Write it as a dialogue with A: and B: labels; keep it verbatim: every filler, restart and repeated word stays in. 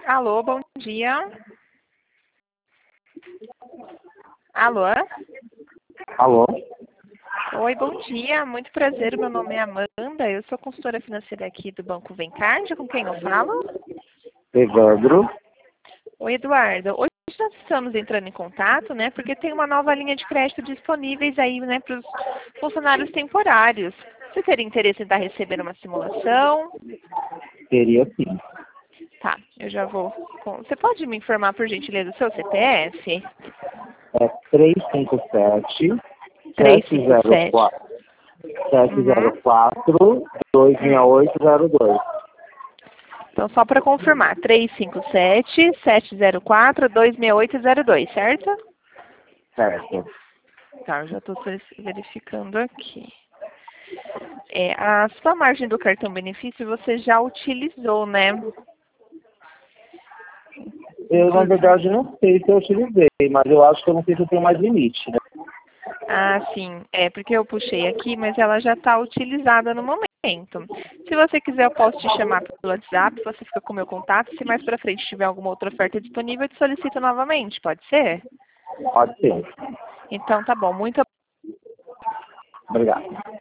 A: Alô, bom dia. Alô?
B: Alô?
A: Oi, bom dia. Muito prazer. Meu nome é Amanda. Eu sou consultora financeira aqui do Banco Vencard. Com quem eu falo?
B: Evandro.
A: Oi, Eduardo. Hoje nós estamos entrando em contato, né? Porque tem uma nova linha de crédito disponíveis aí, né, para os funcionários temporários. Você teria interesse em estar recebendo uma simulação?
B: Teria sim.
A: Tá, eu já vou. com- Você pode me informar, por gentileza, o seu C P F?
B: É três cinco sete,
A: três
B: sete
A: cinco
B: zero
A: sete.
B: quatro, sete zero
A: Uhum.
B: quatro, dois seis oito zero dois.
A: Então, só para confirmar, três cinco sete, sete zero quatro, dois seis oito zero dois, certo?
B: Certo.
A: Tá, eu já estou verificando aqui. É, a sua margem do cartão benefício você já utilizou, né?
B: Eu, na verdade, não sei se eu utilizei, mas eu acho que eu não sei se eu tenho mais limite, né?
A: Ah, sim. É porque eu puxei aqui, mas ela já está utilizada no momento. Se você quiser, eu posso te chamar pelo WhatsApp, você fica com o meu contato. Se mais para frente tiver alguma outra oferta disponível, eu te solicito novamente, pode ser?
B: Pode ser.
A: Então, tá bom. Muito
B: Obrigado.